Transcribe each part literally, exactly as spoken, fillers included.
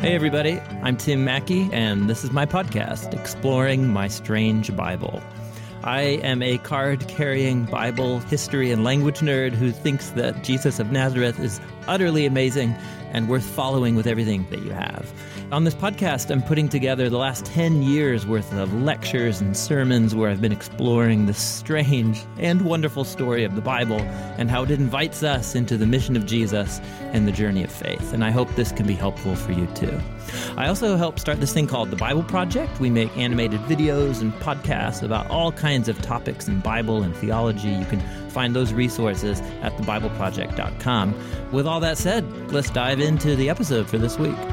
Hey everybody, I'm Tim Mackey, and this is my podcast, Exploring My Strange Bible. I am a card-carrying Bible history and language nerd who thinks that Jesus of Nazareth is utterly amazing and worth following with everything that you have. On this podcast, I'm putting together the last ten years worth of lectures and sermons where I've been exploring the strange and wonderful story of the Bible and how it invites us into the mission of Jesus and the journey of faith. And I hope this can be helpful for you too. I also help start this thing called The Bible Project. We make animated videos and podcasts about all kinds of topics in Bible and theology. You can find those resources at the bible project dot com. With all that said, let's dive into the episode for this week.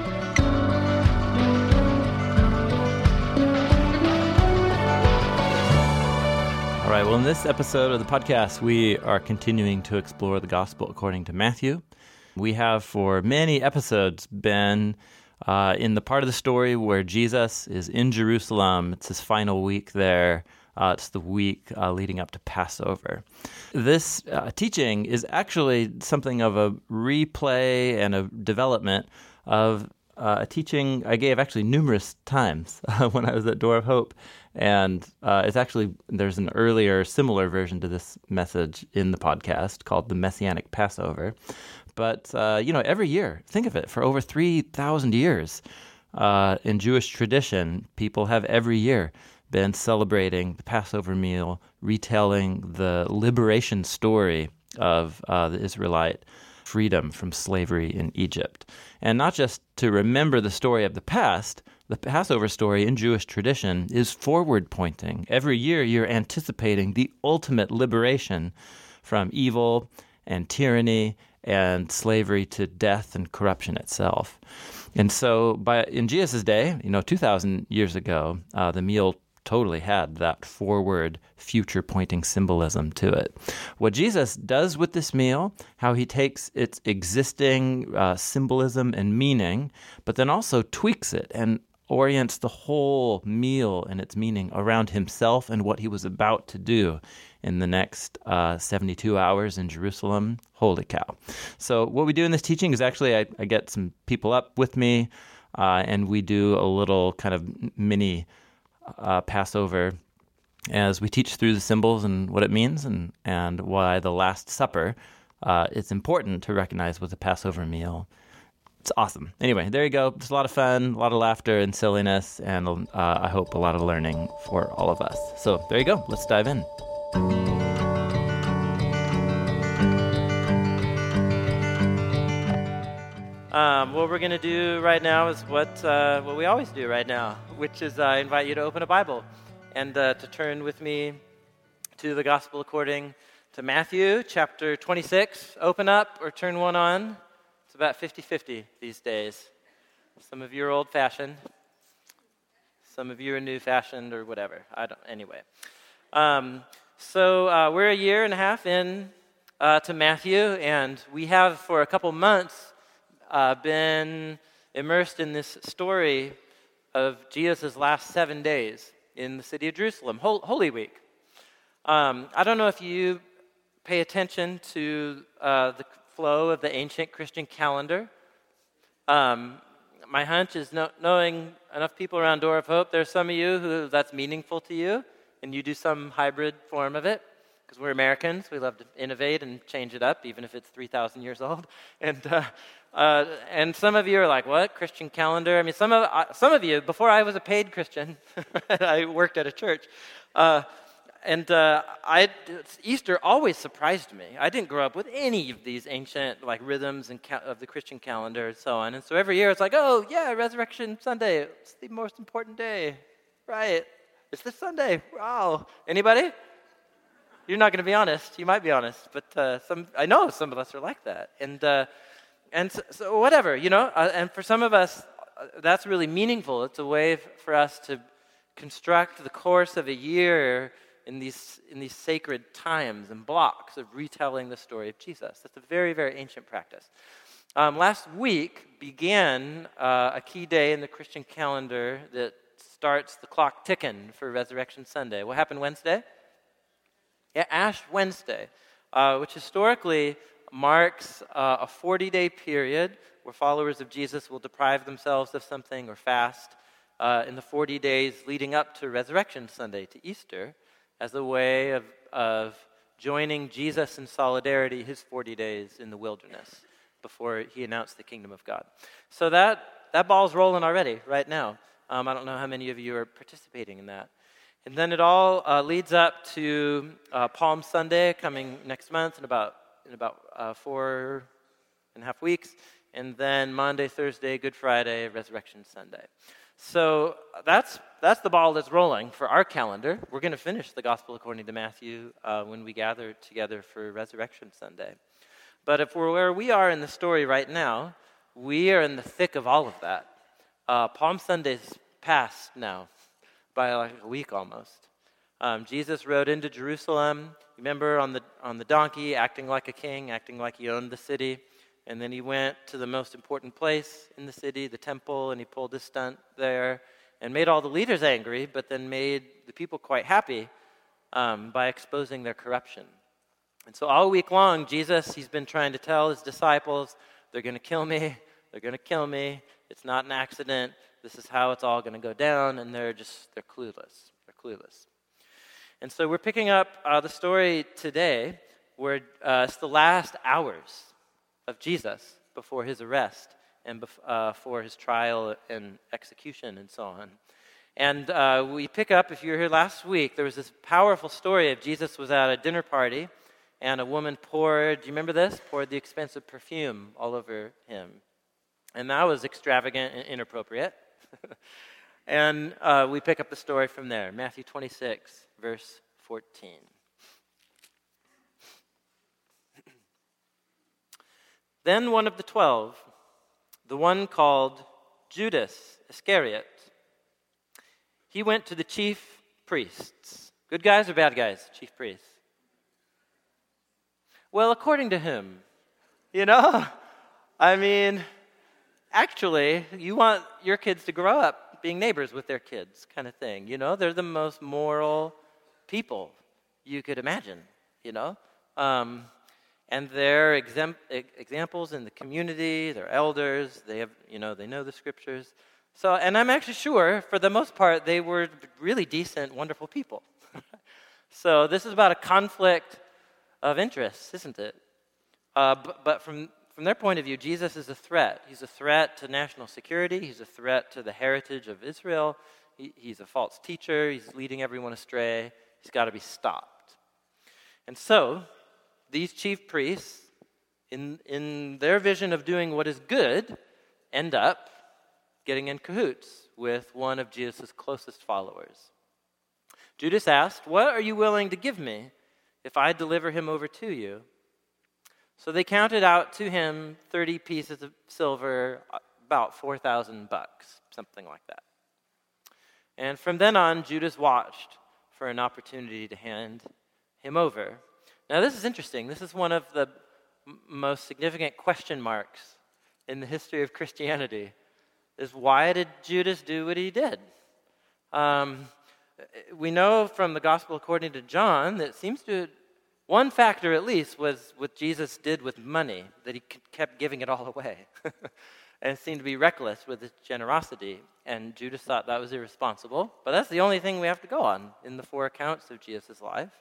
All right, well, in this episode of the podcast, we are continuing to explore the gospel according to Matthew. We have for many episodes been uh, in the part of the story where Jesus is in Jerusalem. It's his final week there. Uh, it's the week uh, leading up to Passover. This uh, teaching is actually something of a replay and a development of uh, a teaching I gave actually numerous times uh, when I was at Door of Hope. And uh, it's actually, there's an earlier similar version to this message in the podcast called The Messianic Passover. But, uh, you know, every year, think of it, for over three thousand years uh, in Jewish tradition, people have every year been celebrating the Passover meal, retelling the liberation story of uh, the Israelite freedom from slavery in Egypt. And not just to remember the story of the past, the Passover story in Jewish tradition is forward-pointing. Every year you're anticipating the ultimate liberation from evil and tyranny and slavery to death and corruption itself. And so by in Jesus' day, you know, two thousand years ago, uh, the meal totally had that forward, future-pointing symbolism to it. What Jesus does with this meal, how he takes its existing uh, symbolism and meaning, but then also tweaks it and orients the whole meal and its meaning around himself and what he was about to do in the next uh, seventy-two hours in Jerusalem. Holy cow. So what we do in this teaching is actually I, I get some people up with me, uh, and we do a little kind of mini uh, Passover as we teach through the symbols and what it means and, and why the Last Supper, uh, it's important to recognize with the Passover meal. It's awesome. Anyway, there you go. It's a lot of fun, a lot of laughter and silliness, and uh, I hope a lot of learning for all of us. So there you go. Let's dive in. Um, what we're going to do right now is what uh, what we always do right now, which is I uh, invite you to open a Bible and uh, to turn with me to the Gospel according to Matthew, chapter twenty-six. Open up or turn one on. It's about fifty-fifty these days. Some of you are old-fashioned. Some of you are new-fashioned or whatever. I don't. Anyway, um, so uh, we're a year and a half in uh, to Matthew, and we have for a couple months uh, been immersed in this story of Jesus' last seven days in the city of Jerusalem, Hol- Holy Week. Um, I don't know if you pay attention to uh, the flow of the ancient Christian calendar. Um, my hunch is no, knowing enough people around Door of Hope, there are some of you who that's meaningful to you, and you do some hybrid form of it, because we're Americans. We love to innovate and change it up, even if it's three thousand years old. And uh, uh, and some of you are like, what, Christian calendar? I mean, some of uh, some of you, before I was a paid Christian, I worked at a church, uh, And uh, I, Easter always surprised me. I didn't grow up with any of these ancient like rhythms and ca- of the Christian calendar and so on. And so every year it's like, oh yeah, Resurrection Sunday. It's the most important day, right? It's this Sunday. Wow. Anybody? You're not going to be honest. You might be honest, but uh, some I know some of us are like that. And uh, and so, so whatever, you know. Uh, and for some of us, uh, that's really meaningful. It's a way f- for us to construct the course of a year in these in these sacred times and blocks of retelling the story of Jesus. That's a very, very ancient practice. Um, last week began uh, a key day in the Christian calendar that starts the clock ticking for Resurrection Sunday. What happened Wednesday? Yeah, Ash Wednesday, uh, which historically marks uh, a forty-day period where followers of Jesus will deprive themselves of something or fast uh, in the forty days leading up to Resurrection Sunday, to Easter, as a way of, of joining Jesus in solidarity his forty days in the wilderness before he announced the kingdom of God. So that, that ball's rolling already, right now. Um, I don't know how many of you are participating in that. And then it all uh, leads up to uh, Palm Sunday coming next month in about in about uh, four and a half weeks, and then Monday, Thursday, Good Friday, Resurrection Sunday. So that's that's the ball that's rolling for our calendar. We're going to finish the Gospel according to Matthew uh, when we gather together for Resurrection Sunday. But if we're where we are in the story right now, we are in the thick of all of that. Uh, Palm Sunday's passed now by like a week almost. Um, Jesus rode into Jerusalem, remember, on the on the donkey, acting like a king, acting like he owned the city. And then he went to the most important place in the city, the temple, and he pulled his stunt there and made all the leaders angry, but then made the people quite happy um, by exposing their corruption. And so all week long, Jesus, he's been trying to tell his disciples, they're going to kill me, they're going to kill me, it's not an accident, this is how it's all going to go down, and they're just, they're clueless, they're clueless. And so we're picking up uh, the story today where uh, it's the last hours of Jesus before his arrest and bef- uh, for his trial and execution and so on. And uh, we pick up, if you were here last week, there was this powerful story of Jesus was at a dinner party and a woman poured, do you remember this? Poured the expensive perfume all over him. And that was extravagant and inappropriate. And uh, we pick up the story from there, Matthew twenty-six, verse fourteen. Then one of the twelve, the one called Judas Iscariot, he went to the chief priests. Good guys or bad guys, chief priests? Well, according to whom? You know? I mean, actually, you want your kids to grow up being neighbors with their kids, kind of thing. You know, they're the most moral people you could imagine, you know? Um, and they're exam- examples in the community, they're elders, they have, you know, they know the scriptures. So, and I'm actually sure, for the most part, they were really decent, wonderful people. So this is about a conflict of interests, isn't it? Uh, but, but from From their point of view, Jesus is a threat. He's a threat to national security. He's a threat to the heritage of Israel. He, he's a false teacher. He's leading everyone astray. He's got to be stopped. And so, these chief priests, in, in their vision of doing what is good, end up getting in cahoots with one of Jesus' closest followers. Judas asked, "What are you willing to give me if I deliver him over to you?" So they counted out to him thirty pieces of silver, about four thousand bucks, something like that. And from then on, Judas watched for an opportunity to hand him over. Now this is interesting. This is one of the m- most significant question marks in the history of Christianity, is why did Judas do what he did? Um, we know from the Gospel according to John that it seems to One factor, at least, was what Jesus did with money, that he kept giving it all away. And it seemed to be reckless with his generosity. And Judas thought that was irresponsible. But that's the only thing we have to go on in the four accounts of Jesus' life.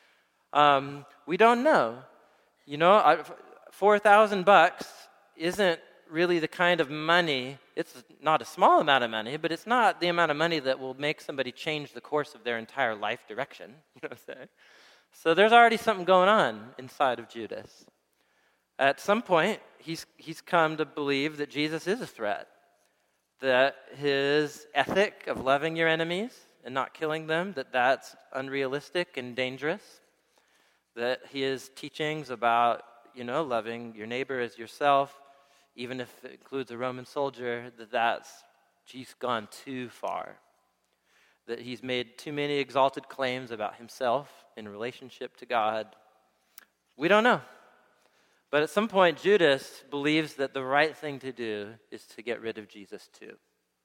Um, we don't know. You know, four thousand bucks isn't really the kind of money, it's not a small amount of money, but it's not the amount of money that will make somebody change the course of their entire life direction. You know what I'm saying? So there's already something going on inside of Judas. At some point, he's he's come to believe that Jesus is a threat, that his ethic of loving your enemies and not killing them, that that's unrealistic and dangerous, that his teachings about, you know, loving your neighbor as yourself, even if it includes a Roman soldier, that that's, he's gone too far, that he's made too many exalted claims about himself in relationship to God. We don't know. But at some point, Judas believes that the right thing to do is to get rid of Jesus too.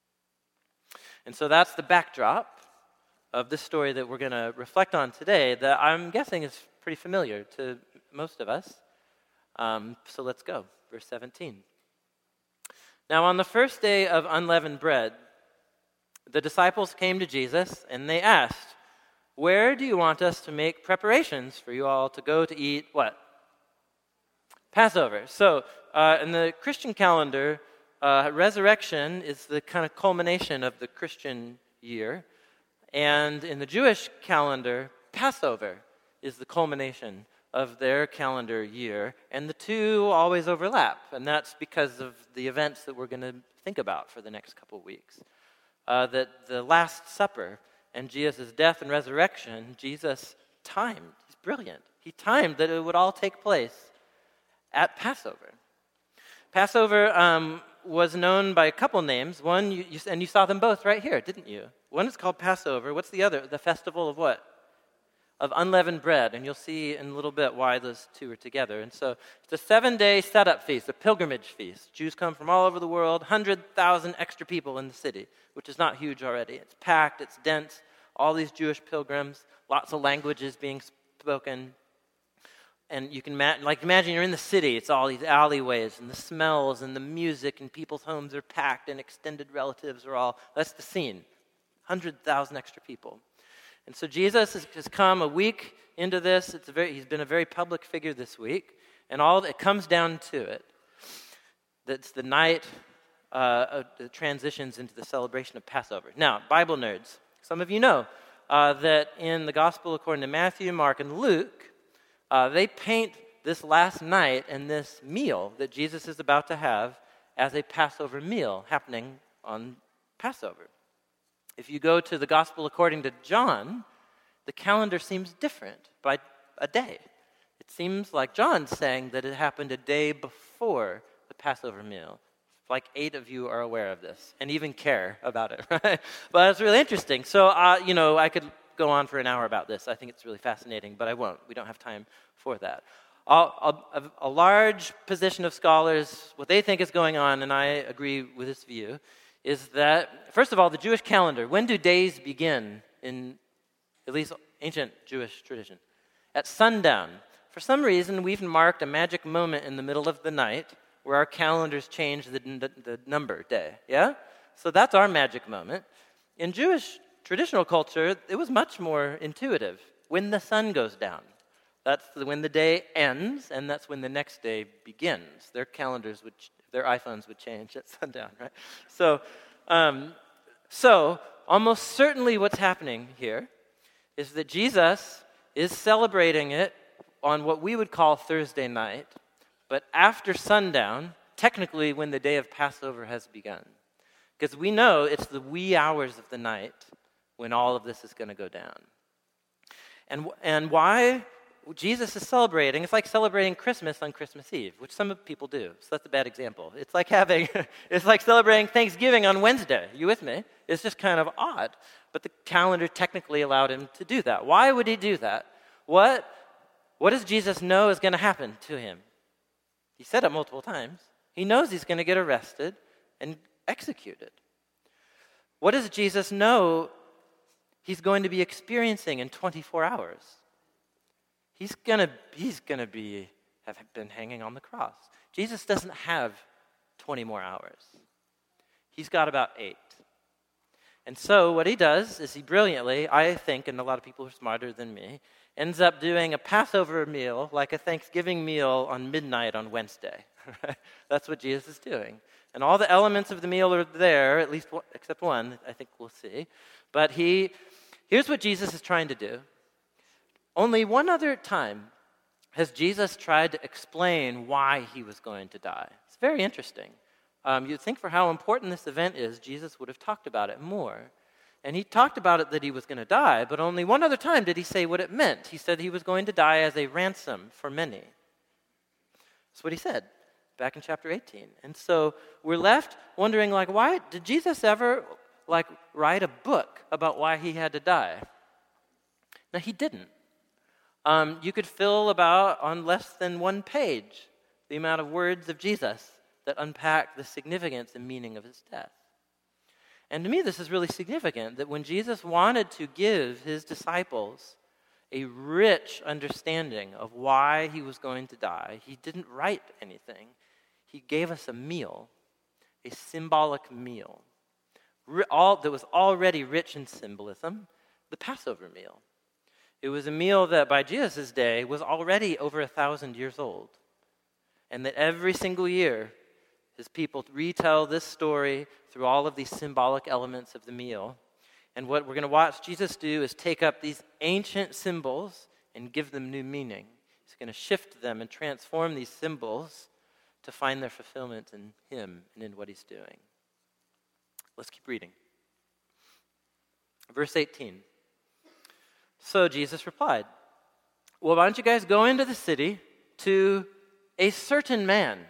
And so that's the backdrop of this story that we're going to reflect on today, that I'm guessing is pretty familiar to most of us. Um, so let's go. Verse seventeen. Now, on the first day of unleavened bread, the disciples came to Jesus and they asked, "Where do you want us to make preparations for you all to go to eat what? Passover." So, uh, in the Christian calendar, uh, resurrection is the kind of culmination of the Christian year. And in the Jewish calendar, Passover is the culmination of their calendar year, and the two always overlap, and that's because of the events that we're going to think about for the next couple of weeks. Uh, that the Last Supper and Jesus' death and resurrection, Jesus timed. He's brilliant. He timed that it would all take place at Passover. Passover um, was known by a couple names. One, you, you, and you saw them both right here, didn't you? One is called Passover. What's the other? The festival of what? Of unleavened bread, and you'll see in a little bit why those two are together. And so it's a seven-day setup feast, a pilgrimage feast. Jews come from all over the world, one hundred thousand extra people in the city, which is not huge already. It's packed, it's dense, all these Jewish pilgrims, lots of languages being spoken. And you can ma- like imagine you're in the city, it's all these alleyways and the smells and the music, and people's homes are packed and extended relatives are all, that's the scene. one hundred thousand extra people. And so Jesus has, has come a week into this. It's a very, he's been a very public figure this week. And all it comes down to it. That's the night uh, that transitions into the celebration of Passover. Now, Bible nerds, some of you know uh, that in the Gospel according to Matthew, Mark, and Luke, uh, they paint this last night and this meal that Jesus is about to have as a Passover meal happening on Passover. If you go to the Gospel according to John, the calendar seems different by a day. It seems like John's saying that it happened a day before the Passover meal. Like eight of you are aware of this and even care about it, right? But it's really interesting. So, uh, you know, I could go on for an hour about this. I think it's really fascinating, but I won't. We don't have time for that. I'll, I'll, a, a large position of scholars, what they think is going on, and I agree with this view, is that, first of all, the Jewish calendar, when do days begin in at least ancient Jewish tradition? At sundown. For some reason, we've marked a magic moment in the middle of the night where our calendars change the, the, the number day, yeah? So that's our magic moment. In Jewish traditional culture, it was much more intuitive. When the sun goes down, that's when the day ends, and that's when the next day begins. Their calendars would Their iPhones would change at sundown, right? So, um, so almost certainly what's happening here is that Jesus is celebrating it on what we would call Thursday night, but after sundown, technically when the day of Passover has begun. Because we know it's the wee hours of the night when all of this is going to go down. And, and why Jesus is celebrating, it's like celebrating Christmas on Christmas Eve, which some people do, so that's a bad example. It's like having, it's like celebrating Thanksgiving on Wednesday. You with me? It's just kind of odd, but the calendar technically allowed him to do that. Why would he do that? What, what does Jesus know is going to happen to him? He said it multiple times. He knows he's going to get arrested and executed. What does Jesus know he's going to be experiencing in twenty-four hours? He's gonna, he's gonna be have been hanging on the cross. Jesus doesn't have twenty more hours. He's got about eight. And so what he does is he brilliantly, I think, and a lot of people are smarter than me, ends up doing a Passover meal like a Thanksgiving meal on midnight on Wednesday. That's what Jesus is doing. And all the elements of the meal are there, at least one, except one, I think we'll see. But he, here's what Jesus is trying to do. Only one other time has Jesus tried to explain why he was going to die. It's very interesting. Um, you'd think for how important this event is, Jesus would have talked about it more. And he talked about it that he was going to die, but only one other time did he say what it meant. He said he was going to die as a ransom for many. That's what he said back in chapter eighteen. And so we're left wondering, like, why did Jesus ever, like, write a book about why he had to die? No, he didn't. Um, you could fill about on less than one page the amount of words of Jesus that unpack the significance and meaning of his death. And to me, this is really significant, that when Jesus wanted to give his disciples a rich understanding of why he was going to die, he didn't write anything. He gave us a meal. a symbolic meal all, that was already rich in symbolism, the Passover meal. It was a meal that by Jesus' day was already over a thousand years old. And that every single year, his people retell this story through all of these symbolic elements of the meal. And what we're going to watch Jesus do is take up these ancient symbols and give them new meaning. He's going to shift them and transform these symbols to find their fulfillment in him and in what he's doing. Let's keep reading. Verse eighteen. So Jesus replied, well, why don't you guys go into the city to a certain man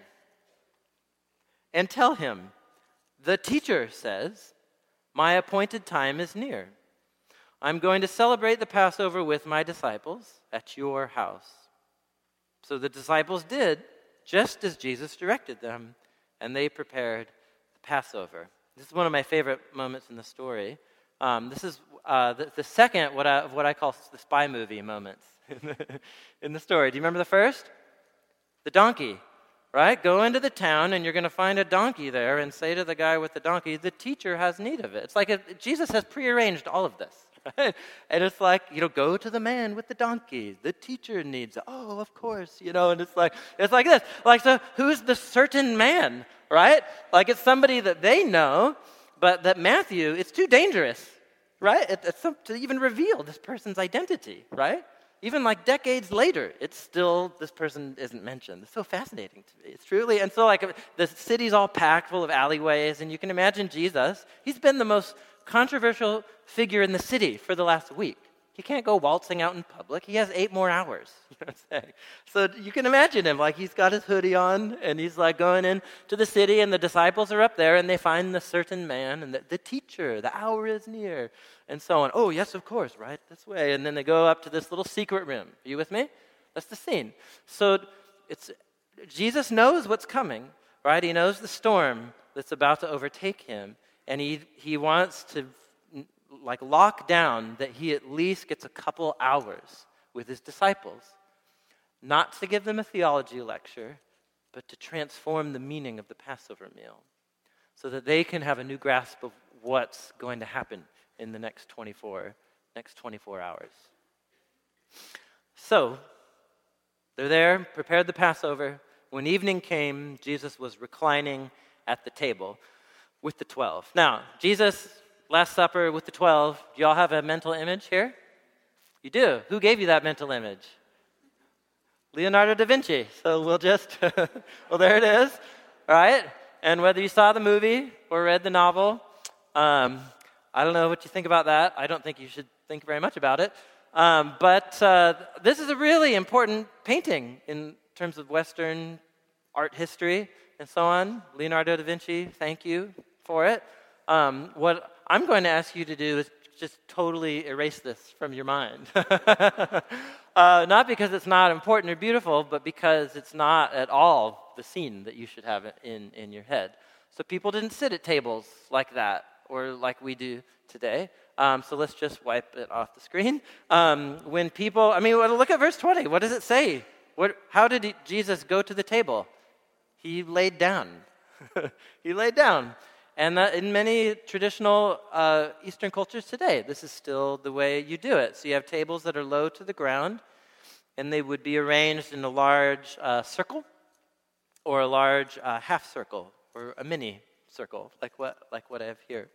and tell him, the teacher says, my appointed time is near. I'm going to celebrate the Passover with my disciples at your house. So the disciples did just as Jesus directed them, and they prepared the Passover. This is one of my favorite moments in the story. Um, this is uh, the, the second what I, what I call the spy movie moments in the, in the story. Do you remember the first? The donkey, right? Go into the town and you're going to find a donkey there and say to the guy with the donkey, the teacher has need of it. It's like a, Jesus has prearranged all of this. Right? And it's like, you know, go to the man with the donkey. The teacher needs it. Oh, of course, you know, and it's like, it's like this. Like, so who's the certain man, right? Like it's somebody that they know, but that Matthew, it's too dangerous, right? It, it's to even reveal this person's identity, right? Even like decades later, it's still, this person isn't mentioned. It's so fascinating to me. It's truly, and so like the city's all packed full of alleyways, and you can imagine Jesus, he's been the most controversial figure in the city for the last week. He can't go waltzing out in public. He has eight more hours. You know what I'm saying? So you can imagine him, like he's got his hoodie on, and he's like going into the city, and the disciples are up there, and they find the certain man, and the, the teacher, the hour is near, and so on. Oh, yes, of course, right this way. And then they go up to this little secret room. Are you with me? That's the scene. So it's Jesus knows what's coming, right? He knows the storm that's about to overtake him, and he he wants to like lock down that he at least gets a couple hours with his disciples, not to give them a theology lecture, but to transform the meaning of the Passover meal so that they can have a new grasp of what's going to happen in the next twenty-four, next twenty-four hours. So, they're there, prepared the Passover. When evening came, Jesus was reclining at the table with the twelve. Now, Jesus, Last Supper with the twelve, do y'all have a mental image here? You do. Who gave you that mental image? Leonardo da Vinci. So we'll just, well, there it is, all right? And whether you saw the movie or read the novel, um, I don't know what you think about that. I don't think you should think very much about it. Um, but uh, this is a really important painting in terms of Western art history and so on. Leonardo da Vinci, thank you for it. Um, what I'm going to ask you to do is just totally erase this from your mind. uh, not because it's not important or beautiful, but because it's not at all the scene that you should have in, in your head. So people didn't sit at tables like that or like we do today. Um, so let's just wipe it off the screen. Um, when people, I mean, look at verse twenty. What does it say? What? How did he, Jesus go to the table? He laid down. He laid down. And that in many traditional uh, Eastern cultures today, this is still the way you do it. So you have tables that are low to the ground, and they would be arranged in a large uh, circle or a large uh, half circle or a mini circle, like what like what I have here.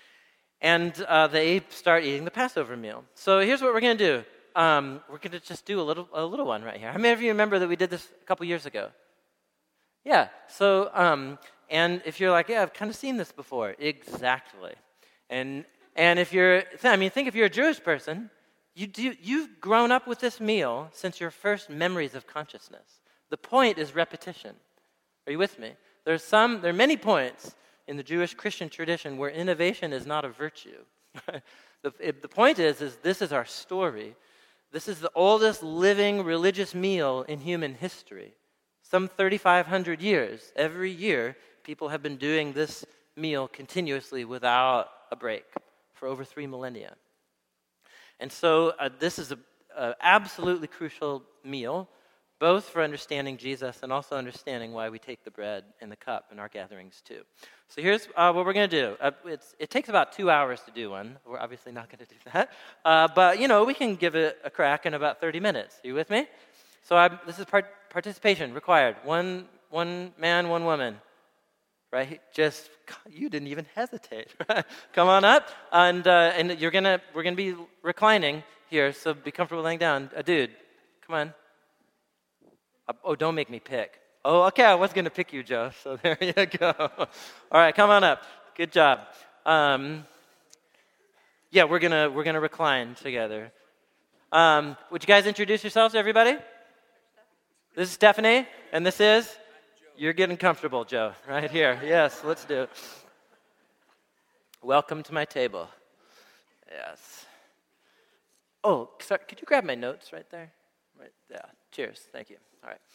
And uh, they start eating the Passover meal. So here's what we're going to do. Um, we're going to just do a little a little one right here. How many of you remember that we did this a couple years ago? Yeah. So. Um, And if you're like, yeah, I've kind of seen this before. Exactly. And and if you're, I mean, think if you're a Jewish person, you do, you've grown up with this meal since your first memories of consciousness. The point is repetition. Are you with me? There's some, there are many points in the Jewish Christian tradition where innovation is not a virtue. the, it, the point is, is this is our story. This is the oldest living religious meal in human history. Some thirty-five hundred years, every year, people have been doing this meal continuously without a break for over three millennia. And so uh, this is an absolutely crucial meal, both for understanding Jesus and also understanding why we take the bread and the cup in our gatherings too. So here's uh, what we're going to do. Uh, it's, it takes about two hours to do one. We're obviously not going to do that. Uh, but, you know, we can give it a crack in about thirty minutes. Are you with me? So I'm, this is part, participation required. One, one man, one woman. Right? Just, you didn't even hesitate. Come on up. And, uh, and you're gonna, we're going to be reclining here, so be comfortable laying down. A dude, come on. Uh, oh, don't make me pick. Oh, okay, I was going to pick you, Joe, so there you go. All right, come on up. Good job. Um, yeah, we're going to we're gonna recline together. Um, would you guys introduce yourselves, everybody? This is Stephanie, and this is? You're getting comfortable, Joe, right here. Yes, let's do it. Welcome to my table. Yes. Oh, sorry, could you grab my notes right there? Right, yeah. Cheers. Thank you. All right.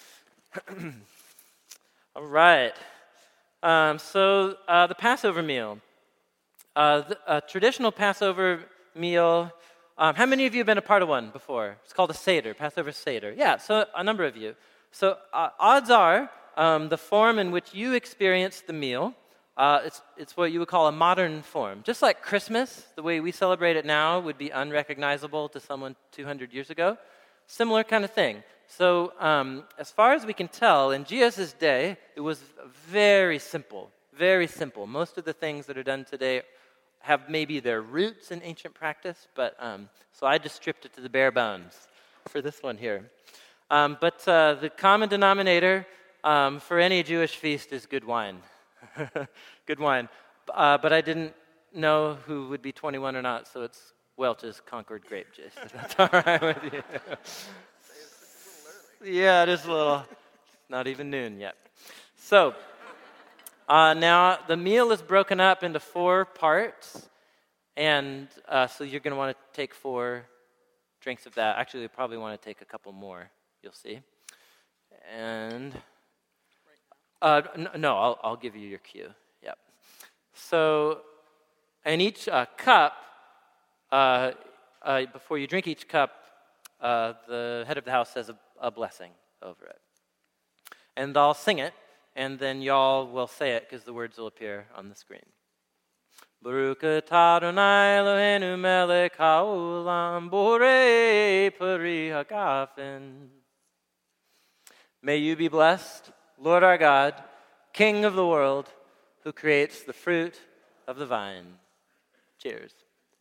All right. Um, so uh, the Passover meal, uh, the, a traditional Passover meal. Um, how many of you have been a part of one before? It's called a Seder, Passover Seder. Yeah, so a number of you. So uh, odds are um, the form in which you experience the meal, uh, it's, it's what you would call a modern form. Just like Christmas, the way we celebrate it now would be unrecognizable to someone two hundred years ago. Similar kind of thing. So um, as far as we can tell, in Jesus' day, it was very simple, very simple. Most of the things that are done today have maybe their roots in ancient practice, but um, so I just stripped it to the bare bones for this one here. Um, but uh, the common denominator um, for any Jewish feast is good wine. Good wine. Uh, but I didn't know who would be twenty-one or not, so it's Welch's Concord grape juice. If that's all right with you. Yeah, it is a little, not even noon yet. So, uh, now the meal is broken up into four parts, and uh, so you're going to want to take four drinks of that. Actually, you probably want to take a couple more, you'll see. And, uh, n- no, I'll, I'll give you your cue. Yep. So, in each uh, cup, uh, uh, before you drink each cup, uh, the head of the house says a a blessing over it. And I'll sing it, and then y'all will say it because the words will appear on the screen. Baruch atah Adonai Eloheinu melech haolam borei peri hagafen. May you be blessed, Lord our God, King of the world, who creates the fruit of the vine. Cheers.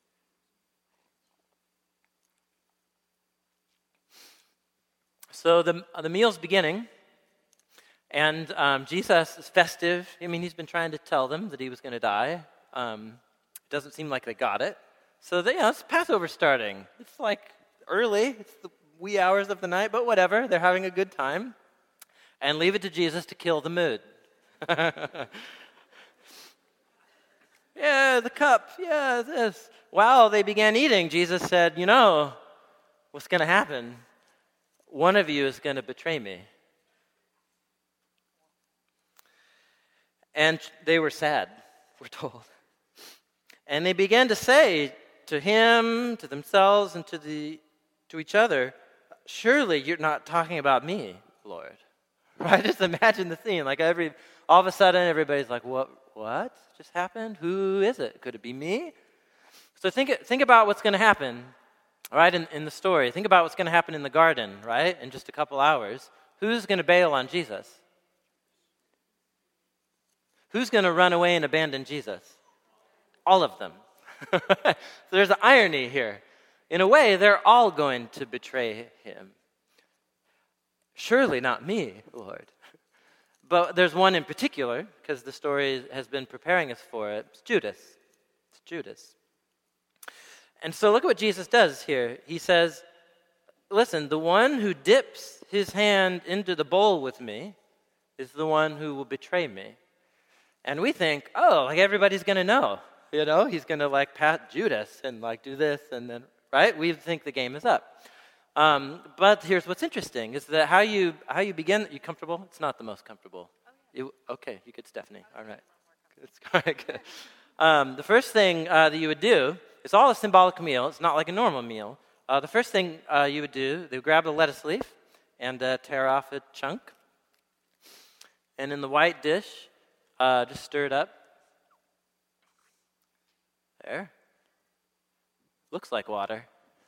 So the the meal's beginning, and um, Jesus is festive. I mean, he's been trying to tell them that he was going to die. Um, it doesn't seem like they got it. So they, you know, it's Passover starting. It's like early. It's the wee hours of the night, but whatever. They're having a good time. And leave it to Jesus to kill the mood. Yeah, the cup. Yeah, this. Wow, they began eating. Jesus said, you know, what's going to happen? One of you is going to betray me. And they were sad, we're told. And they began to say to him, to themselves, and to the to each other, surely you're not talking about me, Lord. Right? Just imagine the scene. Like every, all of a sudden, everybody's like, what? What just happened? Who is it? Could it be me? So think think about what's going to happen. All right, in, in the story, think about what's going to happen in the garden, right, in just a couple hours. Who's going to bail on Jesus? Who's going to run away and abandon Jesus? All of them. So there's an irony here. In a way, they're all going to betray him. Surely not me, Lord. But there's one in particular, because the story has been preparing us for it. It's Judas. It's Judas. And so look at what Jesus does here. He says, listen, the one who dips his hand into the bowl with me is the one who will betray me. And we think, oh, like everybody's going to know. You know, he's going to like pat Judas and like do this and then, right? We think the game is up. Um, but here's what's interesting is that how you how you begin, you comfortable? It's not the most comfortable. Oh, yeah. you, okay, you could, Stephanie. All right. It's good. Um, the first thing uh, that you would do, it's all a symbolic meal. It's not like a normal meal. Uh, the first thing uh, you would do, they would grab the lettuce leaf and uh, tear off a chunk. And in the white dish, uh, just stir it up. There. Looks like water.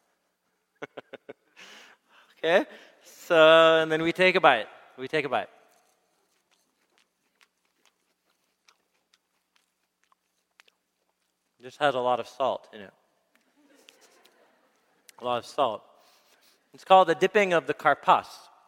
Okay? So, and then we take a bite. We take a bite. It just has a lot of salt in it. A lot of salt. It's called the dipping of the karpas.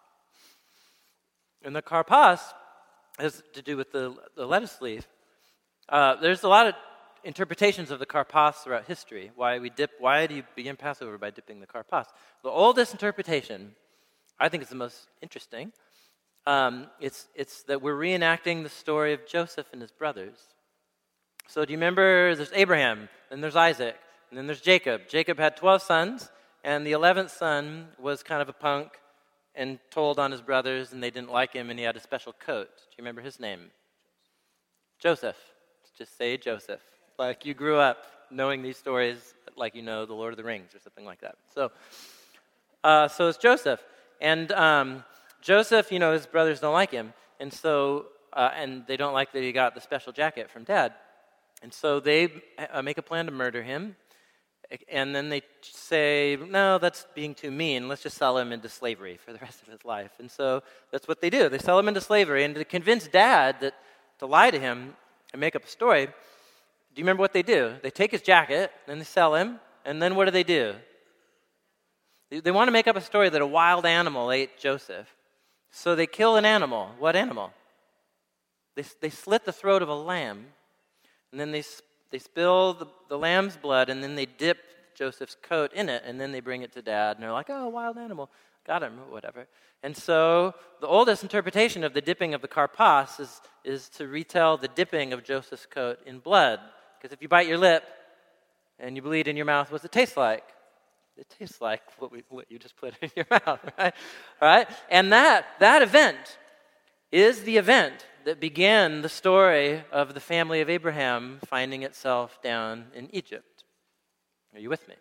And the karpas has to do with the, the lettuce leaf. Uh, there's a lot of interpretations of the karpas throughout history. Why we dip? Why do you begin Passover by dipping the karpas? The oldest interpretation, I think, is the most interesting. Um, it's it's that we're reenacting the story of Joseph and his brothers. So do you remember? There's Abraham, then there's Isaac, and then there's Jacob. Jacob had twelve sons, and the eleventh son was kind of a punk and told on his brothers, and they didn't like him, and he had a special coat. Do you remember his name? Joseph. Just say Joseph. Like you grew up knowing these stories, like you know the Lord of the Rings or something like that. So, uh, so it's Joseph, and um, Joseph, you know, his brothers don't like him, and so uh, and they don't like that he got the special jacket from Dad, and so they uh, make a plan to murder him, and then they say, no, that's being too mean. Let's just sell him into slavery for the rest of his life, and so that's what they do. They sell him into slavery, and to convince Dad that to lie to him and make up a story. Do you remember what they do? They take his jacket, then they sell him, and then what do they do? They, they want to make up a story that a wild animal ate Joseph. So they kill an animal. What animal? They, they slit the throat of a lamb, and then they, they spill the, the lamb's blood, and then they dip Joseph's coat in it, and then they bring it to Dad, and they're like, oh, wild animal, got him, or whatever. And so the oldest interpretation of the dipping of the karpas is, is to retell the dipping of Joseph's coat in blood. Because if you bite your lip and you bleed in your mouth, what's it taste like? It tastes like what, we, what you just put in your mouth, right? All right? And that, that event is the event that began the story of the family of Abraham finding itself down in Egypt. Are you with me?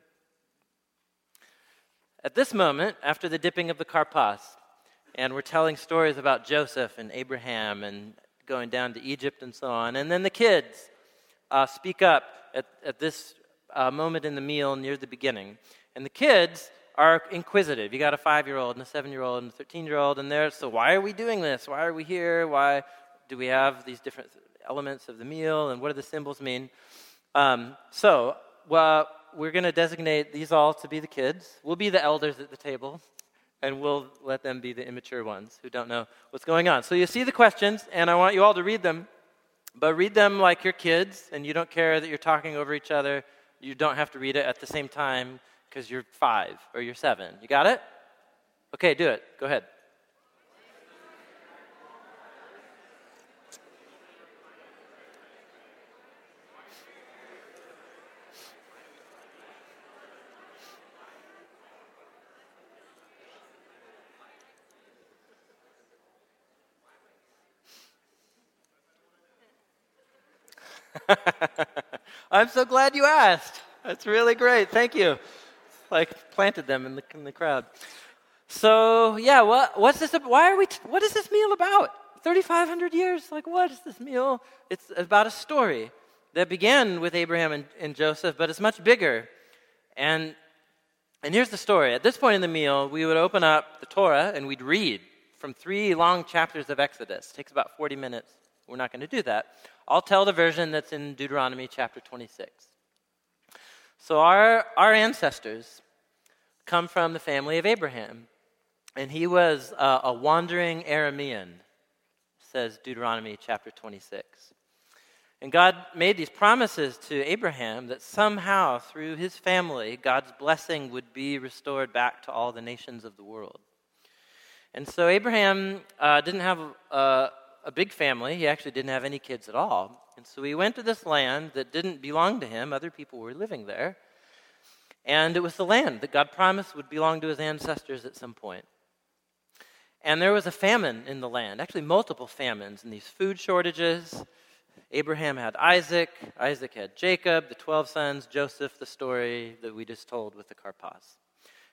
At this moment, after the dipping of the karpas, and we're telling stories about Joseph and Abraham and going down to Egypt and so on, and then the kids Uh, speak up at, at this uh, moment in the meal near the beginning. And the kids are inquisitive. You got a five-year-old and a seven-year-old and a thirteen-year-old, and they're, so why are we doing this? Why are we here? Why do we have these different elements of the meal, and what do the symbols mean? Um, so, well, we're going to designate these all to be the kids. We'll be the elders at the table, and we'll let them be the immature ones who don't know what's going on. So you see the questions, and I want you all to read them. But read them like you're kids, and you don't care that you're talking over each other. You don't have to read it at the same time because you're five or you're seven. You got it? Okay, do it. Go ahead. I'm so glad you asked. That's really great. Thank you. Like planted them in the in the crowd. So yeah, what what's this? Why are we? What is this meal about? thirty-five hundred years. Like what is this meal? It's about a story that began with Abraham and, and Joseph, but it's much bigger. And and here's the story. At this point in the meal, we would open up the Torah and we'd read from three long chapters of Exodus. It takes about forty minutes. We're not going to do that. I'll tell the version that's in Deuteronomy chapter twenty-six. So our, our ancestors come from the family of Abraham, and he was uh, a wandering Aramean, says Deuteronomy chapter twenty-six. And God made these promises to Abraham that somehow through his family, God's blessing would be restored back to all the nations of the world. And so Abraham uh, didn't have a, a big family. He actually didn't have any kids at all. And so he went to this land that didn't belong to him. Other people were living there. And it was the land that God promised would belong to his ancestors at some point. And there was a famine in the land, actually multiple famines and these food shortages. Abraham had Isaac, Isaac had Jacob, the twelve sons, Joseph, the story that we just told with the karpas.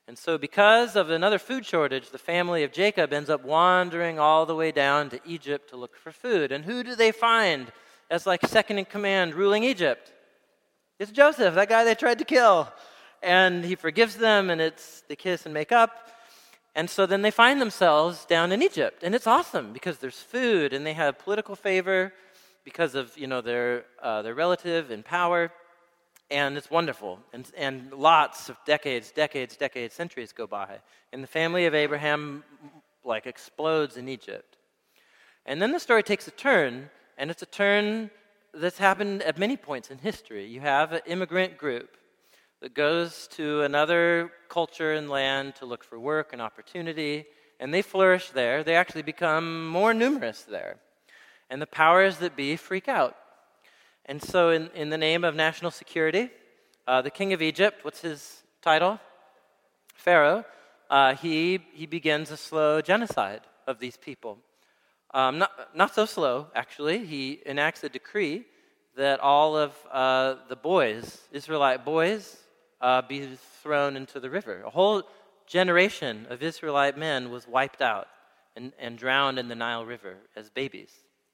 And so because of another food shortage, the family of Jacob ends up wandering all the way down to Egypt to look for food. And who do they find as like second in command ruling Egypt? It's Joseph, that guy they tried to kill. And he forgives them, and it's they kiss and make up. And so then they find themselves down in Egypt. And it's awesome because there's food, and they have political favor because of, you know, their uh, their relative in power. And it's wonderful. And, and lots of decades, decades, decades, centuries go by. And the family of Abraham, like, explodes in Egypt. And then the story takes a turn, and it's a turn that's happened at many points in history. You have an immigrant group that goes to another culture and land to look for work and opportunity, and they flourish there. They actually become more numerous there. And the powers that be freak out. And so in, in the name of national security, uh, the king of Egypt, what's his title? Pharaoh. Uh, he, he begins a slow genocide of these people. Um, not, not so slow, actually. He enacts a decree that all of uh, the boys, Israelite boys, uh, be thrown into the river. A whole generation of Israelite men was wiped out and, and drowned in the Nile River as babies.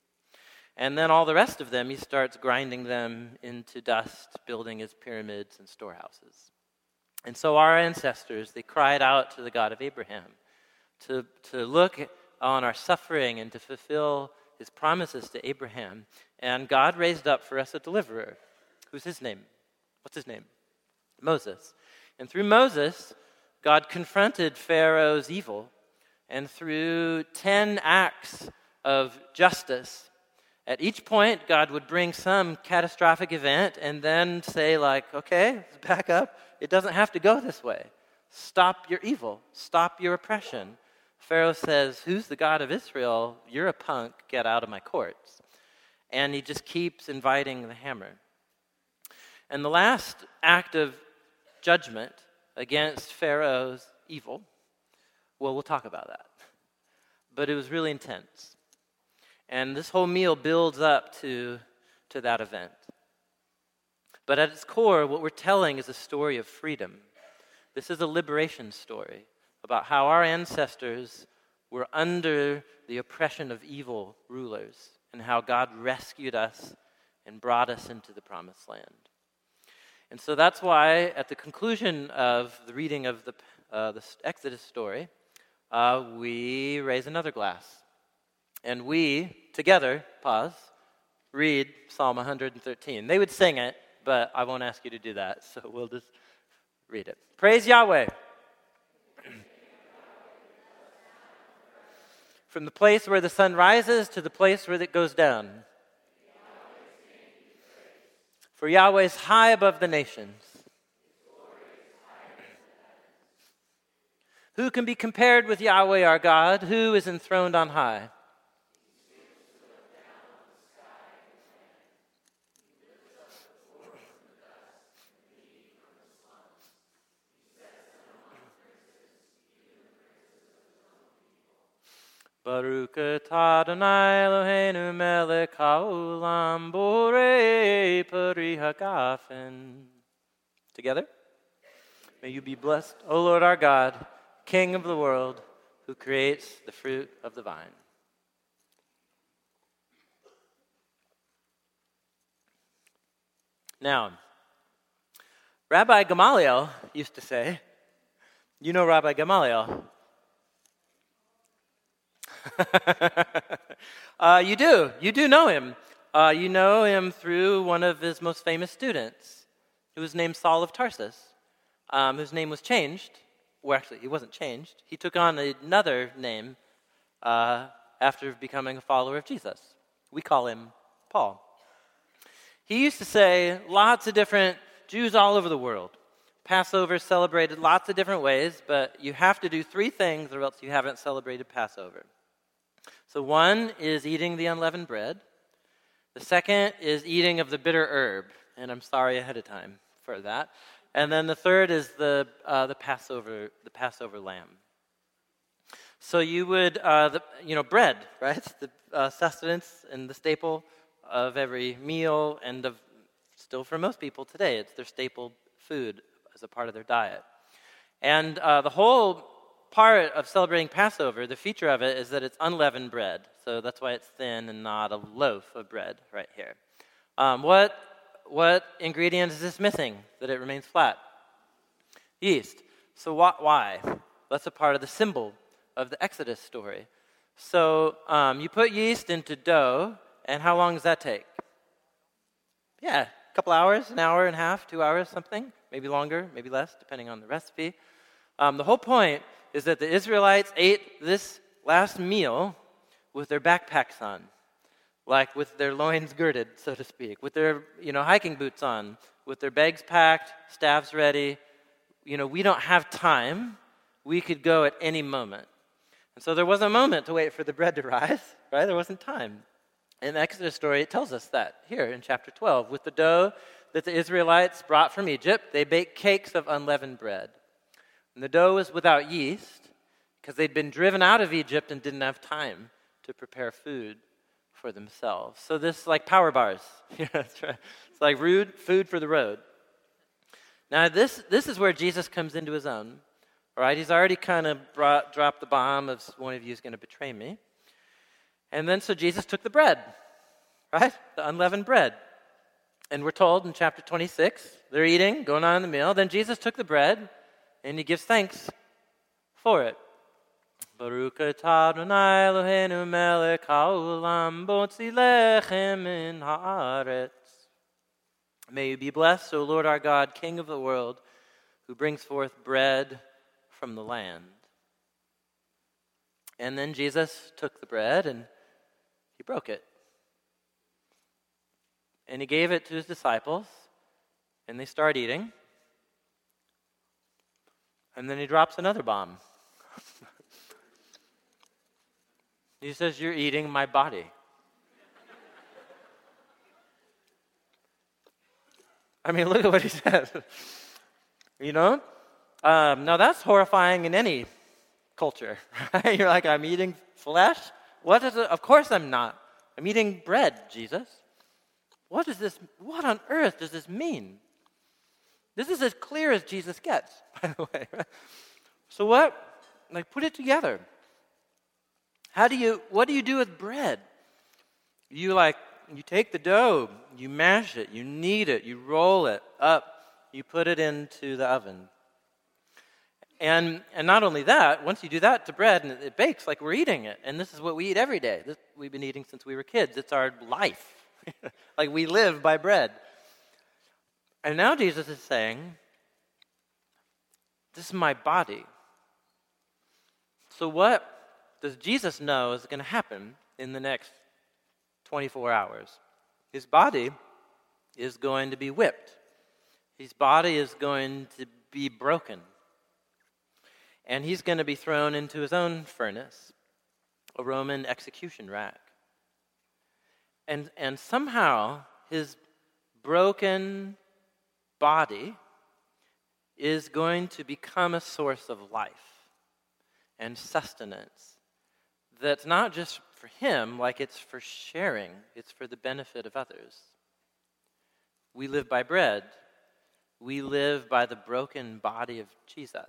And then all the rest of them, he starts grinding them into dust, building his pyramids and storehouses. And so our ancestors, they cried out to the God of Abraham to, to look on our suffering and to fulfill his promises to Abraham. And God raised up for us a deliverer. Who's his name? What's his name? Moses. And through Moses, God confronted Pharaoh's evil. And through ten acts of justice, at each point, God would bring some catastrophic event and then say, like, okay, let's back up. It doesn't have to go this way. Stop your evil. Stop your oppression. Pharaoh says, who's the God of Israel? You're a punk. Get out of my courts. And he just keeps inviting the hammer. And the last act of judgment against Pharaoh's evil, well, we'll talk about that. But it was really intense. And this whole meal builds up to, to that event. But at its core, what we're telling is a story of freedom. This is a liberation story about how our ancestors were under the oppression of evil rulers and how God rescued us and brought us into the promised land. And so that's why at the conclusion of the reading of the, uh, the Exodus story, uh, we raise another glass. And we, together, pause, read Psalm one hundred thirteen. They would sing it, but I won't ask you to do that, so we'll just read it. Praise Yahweh. From the place where the sun rises to the place where it goes down. For Yahweh is high above the nations. Who can be compared with Yahweh our God? Who is enthroned on high? Baruch atah Adonai Eloheinu melech haolam borei peri hagafen. Together? May you be blessed, O Lord our God, King of the world, who creates the fruit of the vine. Now, Rabbi Gamaliel used to say, you know Rabbi Gamaliel? uh, you do. You do know him. Uh, you know him through one of his most famous students, who was named Saul of Tarsus, um, whose name was changed. Well, actually, he wasn't changed. He took on another name uh, after becoming a follower of Jesus. We call him Paul. He used to say lots of different Jews all over the world. Passover celebrated lots of different ways, but you have to do three things or else you haven't celebrated Passover. So one is eating the unleavened bread. The second is eating of the bitter herb, and I'm sorry ahead of time for that. And then the third is the uh, the Passover the Passover lamb. So you would uh, the you know bread, right? The uh, sustenance and the staple of every meal, and of still for most people today, it's their staple food as a part of their diet. And uh, the whole part of celebrating Passover, the feature of it is that it's unleavened bread. So that's why it's thin and not a loaf of bread right here. Um, what, what ingredient is this missing that it remains flat? Yeast. So wh- why? That's a part of the symbol of the Exodus story. So um, you put yeast into dough, and how long does that take? Yeah, a couple hours, an hour and a half, two hours, something. Maybe longer, maybe less, depending on the recipe. Um, the whole point is that the Israelites ate this last meal with their backpacks on, like with their loins girded, so to speak, with their you know hiking boots on, with their bags packed, staffs ready. You know, we don't have time. We could go at any moment. And so there wasn't a moment to wait for the bread to rise, right? There wasn't time. In the Exodus story, it tells us that here in chapter twelve. With the dough that the Israelites brought from Egypt, they baked cakes of unleavened bread. And the dough was without yeast because they'd been driven out of Egypt and didn't have time to prepare food for themselves. So this like power bars. Yeah, that's right. It's like rude food for the road. Now this this is where Jesus comes into his own. All right, he's already kind of brought, dropped the bomb of one of you is going to betray me. And then so Jesus took the bread, right? The unleavened bread. And we're told in chapter twenty-six, they're eating, going on in the meal. Then Jesus took the bread and he gives thanks for it. Baruch atah Adonai Eloheinu melech haolam botzi lechem min haaretz. May you be blessed, O Lord our God, King of the world, who brings forth bread from the land. And then Jesus took the bread and he broke it. And he gave it to his disciples, and they start eating. And then he drops another bomb. He says, "You're eating my body." I mean, look at what he says. You know? Um, now, that's horrifying in any culture. Right? You're like, I'm eating flesh? What is it? Of course I'm not. I'm eating bread, Jesus. What is this? What on earth does this mean? This is as clear as Jesus gets, by the way. So what? Like, put it together. How do you, what do you do with bread? You like, you take the dough, you mash it, you knead it, you roll it up, you put it into the oven. And and not only that, once you do that to bread and it, it bakes like we're eating it. And this is what we eat every day. This, we've been eating since we were kids. It's our life. Like we live by bread. And now Jesus is saying, this is my body. So what does Jesus know is going to happen in the next twenty-four hours? His body is going to be whipped. His body is going to be broken. And he's going to be thrown into his own furnace, a Roman execution rack. And, and somehow his broken body is going to become a source of life and sustenance that's not just for him, like it's for sharing, it's for the benefit of others. We live by bread. We live by the broken body of Jesus.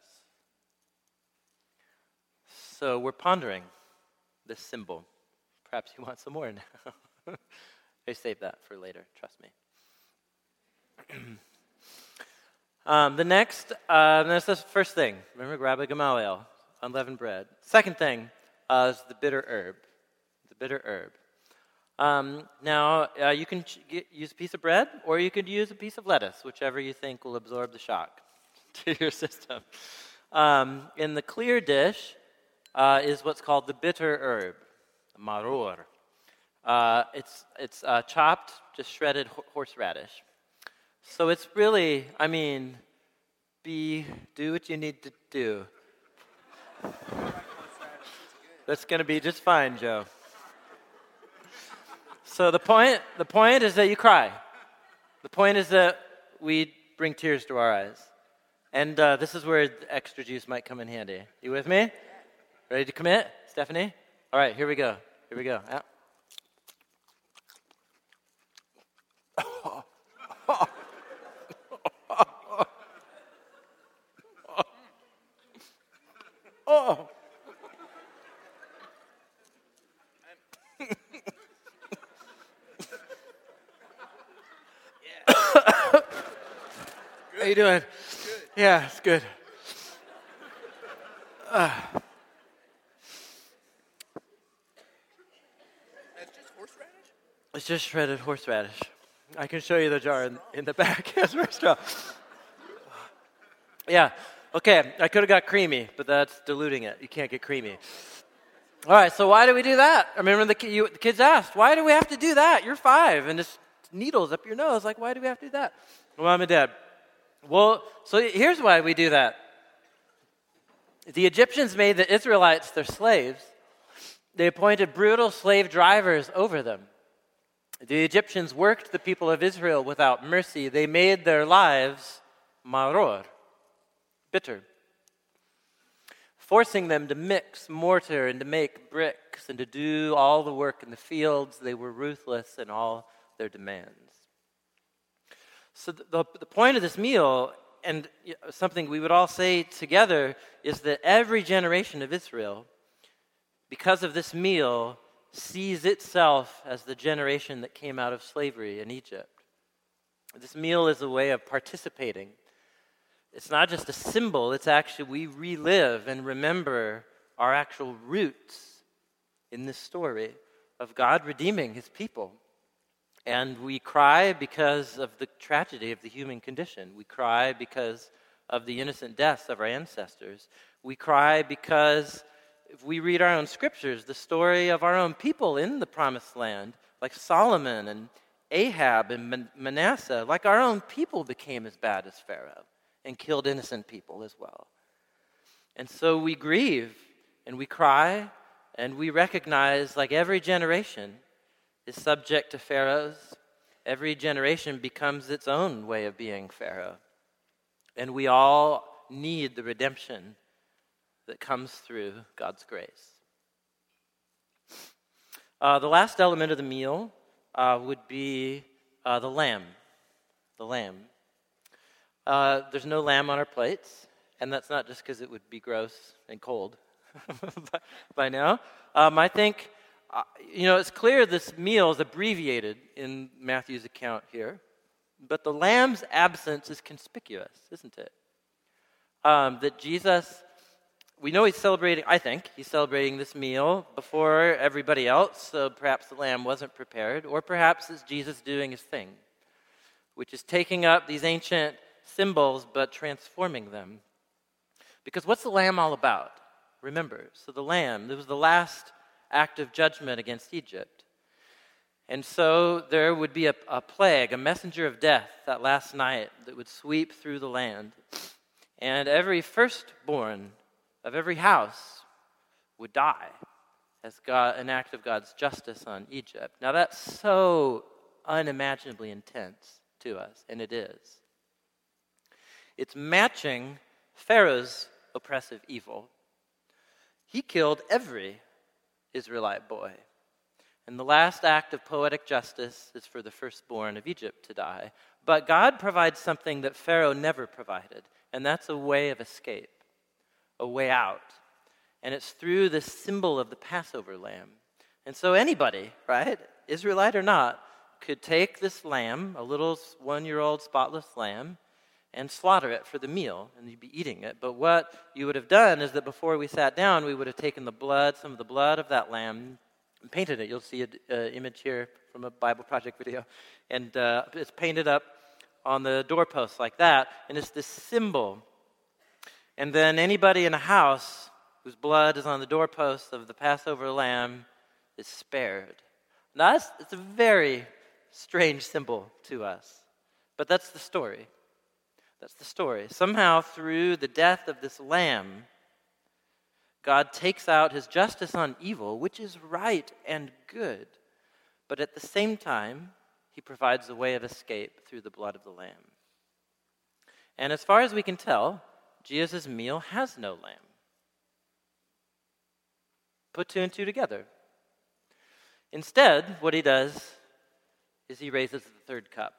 So we're pondering this symbol. Perhaps you want some more now. I save that for later, trust me. um, the next, uh, that's the first thing. Remember, grab a Gamaliel, unleavened bread. Second thing uh, is the bitter herb. The bitter herb. Um, now, uh, you can ch- get, use a piece of bread, or you could use a piece of lettuce, whichever you think will absorb the shock to your system. Um, in the clear dish uh, is what's called the bitter herb, maror. Uh, it's it's uh, chopped, just shredded ho- horseradish. So it's really, I mean, be do what you need to do. That's going to be just fine, Joe. So the point the point is that you cry. The point is that we bring tears to our eyes. And uh, this is where the extra juice might come in handy. You with me? Ready to commit, Stephanie? All right, here we go. Here we go. Yeah. you doing? Yeah, it's good. Uh, That's just horseradish? it's just shredded horseradish. I can show you the jar in, in the back. It's very strong. Yeah. Okay, I could have got creamy, but that's diluting it. You can't get creamy. All right, so why do we do that? I remember the, ki- you, the kids asked, why do we have to do that? You're five, and it's needles up your nose. Like, why do we have to do that? Well, Mom and Dad. Well, so here's why we do that. The Egyptians made the Israelites their slaves. They appointed brutal slave drivers over them. The Egyptians worked the people of Israel without mercy. They made their lives maror, bitter, forcing them to mix mortar and to make bricks and to do all the work in the fields. They were ruthless in all their demands. So the, the, the point of this meal, and something we would all say together, is that every generation of Israel, because of this meal, sees itself as the generation that came out of slavery in Egypt. This meal is a way of participating. It's not just a symbol, it's actually we relive and remember our actual roots in this story of God redeeming his people. And we cry because of the tragedy of the human condition. We cry because of the innocent deaths of our ancestors. We cry because if we read our own scriptures, the story of our own people in the promised land, like Solomon and Ahab and Manasseh, like our own people became as bad as Pharaoh and killed innocent people as well. And so we grieve and we cry and we recognize, like every generation is subject to pharaohs. Every generation becomes its own way of being Pharaoh. And we all need the redemption that comes through God's grace. Uh, the last element of the meal uh, would be uh, the lamb. The lamb. Uh, there's no lamb on our plates, and that's not just because it would be gross and cold by, by now. Um, I think, uh, you know, it's clear this meal is abbreviated in Matthew's account here, but the lamb's absence is conspicuous, isn't it? Um, that Jesus, we know he's celebrating, I think, he's celebrating this meal before everybody else, so perhaps the lamb wasn't prepared, or perhaps it's Jesus doing his thing, which is taking up these ancient symbols but transforming them. Because what's the lamb all about? Remember, so the lamb, it was the last act of judgment against Egypt. And so there would be a, a plague, a messenger of death that last night that would sweep through the land. And every firstborn of every house would die as God, an act of God's justice on Egypt. Now that's so unimaginably intense to us, and it is. It's matching Pharaoh's oppressive evil. He killed every Israelite boy. And the last act of poetic justice is for the firstborn of Egypt to die. But God provides something that Pharaoh never provided, and that's a way of escape, a way out. And it's through the symbol of the Passover lamb. And so anybody, right, Israelite or not, could take this lamb, a little one-year-old spotless lamb, and slaughter it for the meal, and you'd be eating it. But what you would have done is that before we sat down, we would have taken the blood, some of the blood of that lamb, and painted it. You'll see an uh, image here from a Bible Project video. And uh, it's painted up on the doorpost like that, and it's this symbol. And then anybody in a house whose blood is on the doorpost of the Passover lamb is spared. Now, that's, it's a very strange symbol to us, but that's the story. That's the story. Somehow, through the death of this lamb, God takes out his justice on evil, which is right and good. But at the same time, he provides a way of escape through the blood of the lamb. And as far as we can tell, Jesus' meal has no lamb. Put two and two together. Instead, what he does is he raises the third cup.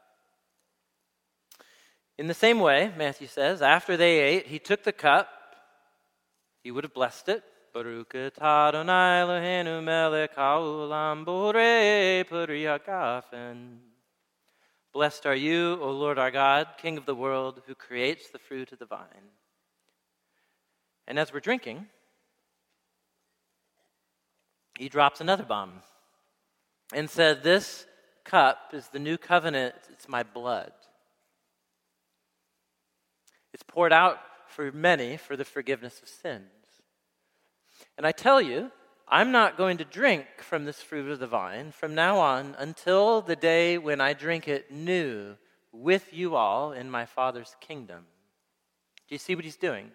In the same way, Matthew says, after they ate, he took the cup, he would have blessed it. Baruch atah Adonai Eloheinu melech haolam borei peri hagafen. Blessed are you, O Lord our God, King of the world, who creates the fruit of the vine. And as we're drinking, he drops another bomb and said, this cup is the new covenant, it's my blood. It's poured out for many for the forgiveness of sins. And I tell you, I'm not going to drink from this fruit of the vine from now on until the day when I drink it new with you all in my Father's kingdom. Do you see what he's doing?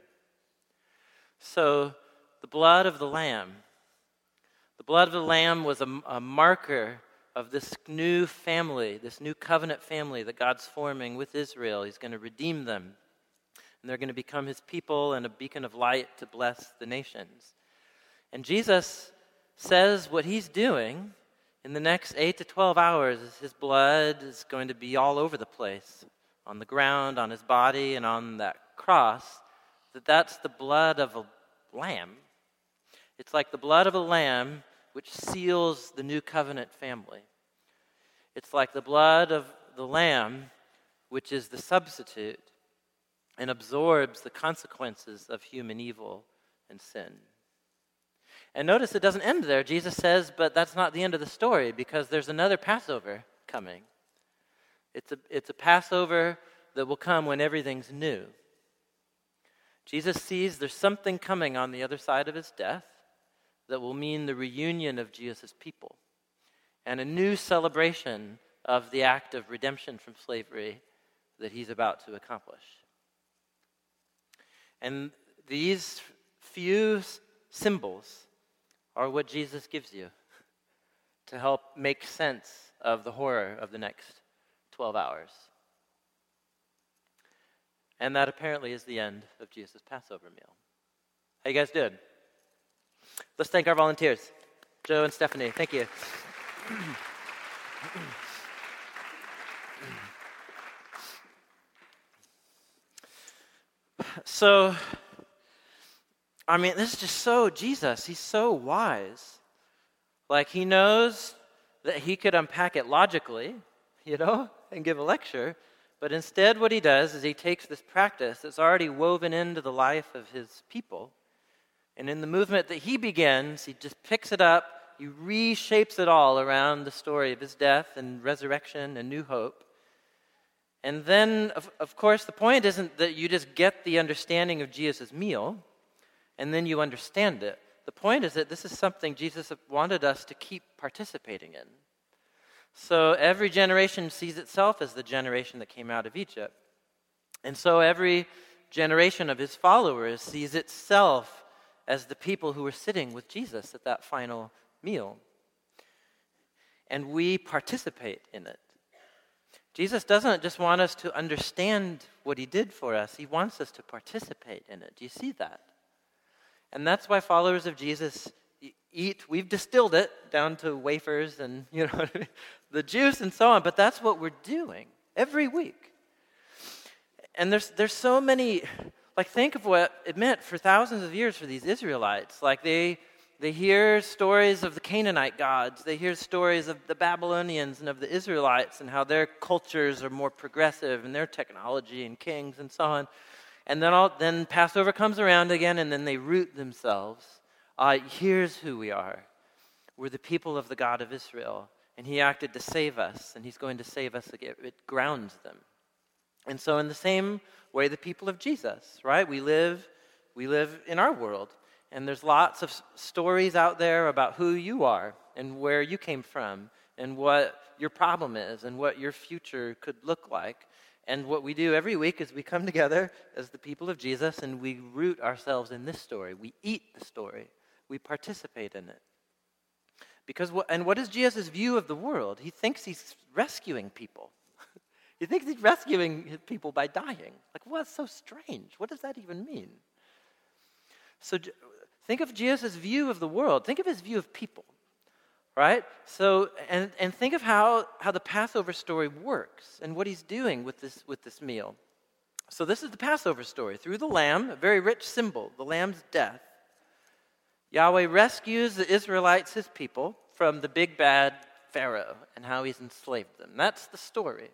So the blood of the Lamb, the blood of the Lamb was a, a marker of this new family, this new covenant family that God's forming with Israel. He's going to redeem them, and they're going to become his people and a beacon of light to bless the nations. And Jesus says what he's doing in the next eight to twelve hours is his blood is going to be all over the place, on the ground, on his body, and on that cross, that that's the blood of a lamb. It's like the blood of a lamb which seals the new covenant family. It's like the blood of the lamb which is the substitute and absorbs the consequences of human evil and sin. And notice it doesn't end there. Jesus says, but that's not the end of the story, because there's another Passover coming. It's a, it's a Passover that will come when everything's new. Jesus sees there's something coming on the other side of his death that will mean the reunion of Jesus' people and a new celebration of the act of redemption from slavery that he's about to accomplish. And these few symbols are what Jesus gives you to help make sense of the horror of the next twelve hours. And that apparently is the end of Jesus' Passover meal. How you guys doing? Let's thank our volunteers, Joe and Stephanie. Thank you. So, I mean, this is just so Jesus. He's so wise. Like, he knows that he could unpack it logically, you know, and give a lecture. But instead, what he does is he takes this practice that's already woven into the life of his people. And in the movement that he begins, he just picks it up, he reshapes it all around the story of his death and resurrection and new hope. And then, of, of course, the point isn't that you just get the understanding of Jesus' meal and then you understand it. The point is that this is something Jesus wanted us to keep participating in. So every generation sees itself as the generation that came out of Egypt. And so every generation of his followers sees itself as the people who were sitting with Jesus at that final meal. And we participate in it. Jesus doesn't just want us to understand what he did for us. He wants us to participate in it. Do you see that? And that's why followers of Jesus eat. We've distilled it down to wafers and, you know, the juice and so on. But that's what we're doing every week. And there's there's so many, like, think of what it meant for thousands of years for these Israelites. Like, they they hear stories of the Canaanite gods. They hear stories of the Babylonians and of the Israelites and how their cultures are more progressive and their technology and kings and so on. And then all, then Passover comes around again, and then they root themselves. Uh, here's who we are. We're the people of the God of Israel, and he acted to save us, and he's going to save us again. It grounds them. And so in the same way, the people of Jesus, right? We live, we live in our world, and there's lots of s- stories out there about who you are and where you came from and what your problem is and what your future could look like. And what we do every week is we come together as the people of Jesus and we root ourselves in this story. We eat the story. We participate in it. Because what, and what is Jesus' view of the world? He thinks he's rescuing people. He thinks he's rescuing people by dying. Like, what's so strange? What does that even mean? So think of Jesus' view of the world. Think of his view of people. Right? So, and, and think of how, how the Passover story works and what he's doing with this, with this meal. So this is the Passover story. Through the lamb, a very rich symbol, the lamb's death, Yahweh rescues the Israelites, his people, from the big bad Pharaoh and how he's enslaved them. That's the story.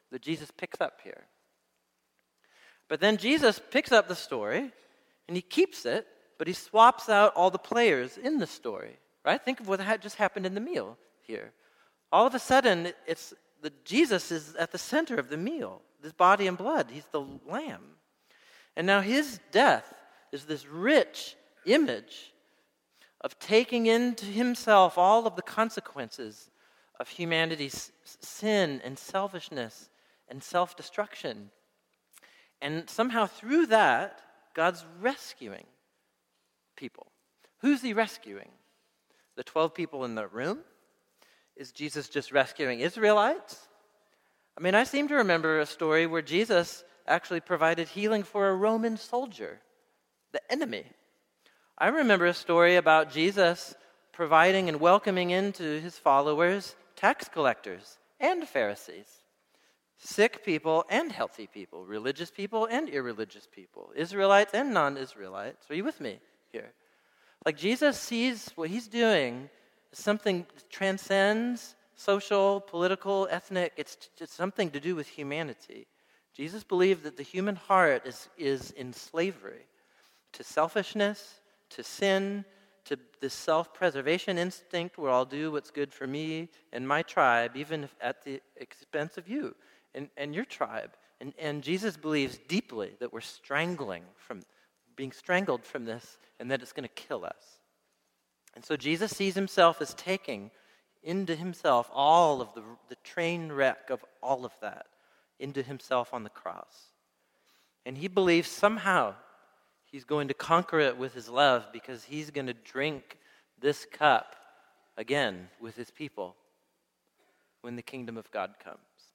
that Jesus picks up here. But then Jesus picks up the story, and he keeps it, but he swaps out all the players in the story, right? Think of what had just happened in the meal here. All of a sudden, it's the Jesus is at the center of the meal, this body and blood. He's the lamb. And now his death is this rich image of taking into himself all of the consequences of humanity's sin and selfishness and self-destruction. And somehow through that, God's rescuing people. Who's he rescuing? The twelve people in the room? Is Jesus just rescuing Israelites? I mean, I seem to remember a story where Jesus actually provided healing for a Roman soldier, the enemy. I remember a story about Jesus providing and welcoming into his followers tax collectors and Pharisees, sick people and healthy people, religious people and irreligious people, Israelites and non-Israelites. Are you with me here? Like Jesus sees what he's doing as something that transcends social, political, ethnic. It's, it's something to do with humanity. Jesus believed that the human heart is, is in slavery to selfishness, to sin, to this self-preservation instinct where I'll do what's good for me and my tribe, even if at the expense of you and, and your tribe. And, and Jesus believes deeply that we're strangling from, being strangled from this and that it's going to kill us. And so Jesus sees himself as taking into himself all of the, the train wreck of all of that into himself on the cross. And he believes somehow he's going to conquer it with his love because he's going to drink this cup again with his people when the kingdom of God comes.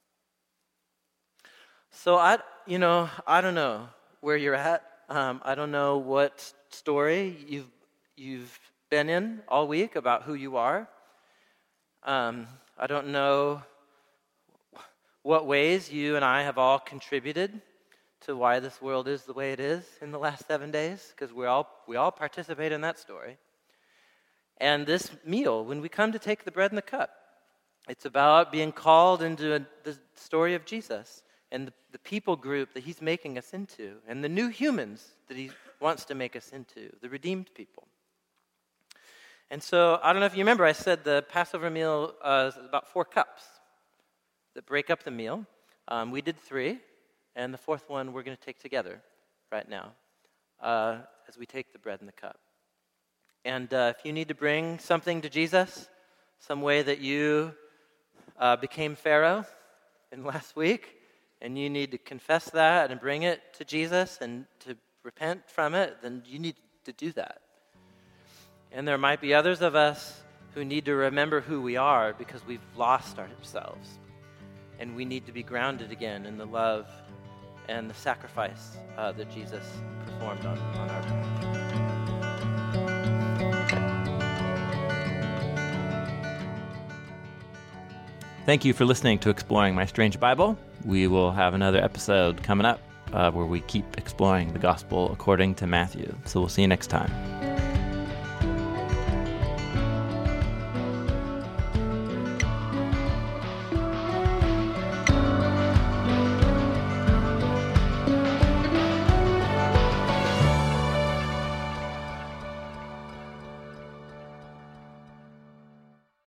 So I, you know, I don't know where you're at. Um, I don't know what story you've you've been in all week about who you are. Um, I don't know what ways you and I have all contributed to why this world is the way it is in the last seven days, because we all we all participate in that story. And this meal, when we come to take the bread and the cup, it's about being called into a, the story of Jesus and the, the people group that he's making us into, and the new humans that he wants to make us into, the redeemed people. And so, I don't know if you remember, I said the Passover meal uh, is about four cups that break up the meal. Um, we did three, and the fourth one we're going to take together right now uh, as we take the bread and the cup. And uh, if you need to bring something to Jesus, some way that you uh, became Pharaoh in last week, and you need to confess that and bring it to Jesus and to repent from it, then you need to do that. And there might be others of us who need to remember who we are because we've lost ourselves. And we need to be grounded again in the love and the sacrifice uh, that Jesus performed on, on our behalf. Thank you for listening to Exploring My Strange Bible. We will have another episode coming up uh, where we keep exploring the gospel according to Matthew. So we'll see you next time.